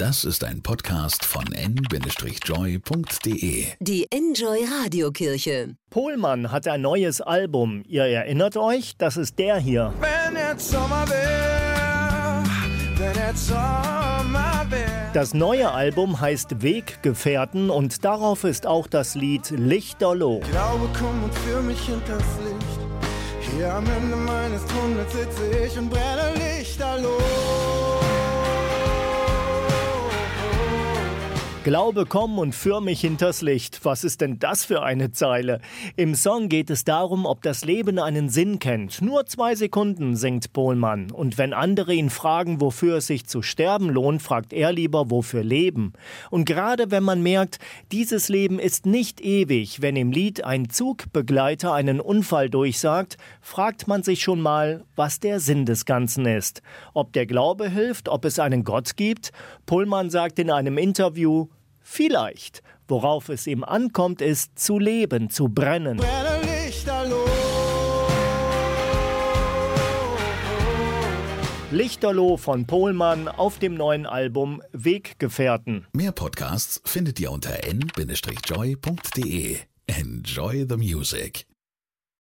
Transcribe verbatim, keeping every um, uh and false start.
Das ist ein Podcast von en Bindestrich joy punkt de. Die Enjoy Radiokirche. Pohlmann hat ein neues Album. Ihr erinnert euch? Das ist der hier. Wenn jetzt Sommer wär, wenn jetzt Sommer wär. Das neue Album heißt Weggefährten und darauf ist auch das Lied Lichterloh. Glaube, komm und führ mich hinters Licht. Hier am Ende meines Tunnels sitze ich und brenne Lichterloh. Glaube, komm und führ mich hinters Licht. Was ist denn das für eine Zeile? Im Song geht es darum, ob das Leben einen Sinn kennt. Nur zwei Sekunden, singt Pohlmann. Und wenn andere ihn fragen, wofür es sich zu sterben lohnt, fragt er lieber, wofür leben. Und gerade wenn man merkt, dieses Leben ist nicht ewig, wenn im Lied ein Zugbegleiter einen Unfall durchsagt, fragt man sich schon mal, was der Sinn des Ganzen ist. Ob der Glaube hilft, ob es einen Gott gibt? Pohlmann sagt in einem Interview, vielleicht. Worauf es ihm ankommt, ist zu leben, zu brennen. Brenne Lichterloh. Lichterloh von Pohlmann auf dem neuen Album Weggefährten. Mehr Podcasts findet ihr unter en Bindestrich joy punkt de. Enjoy the music.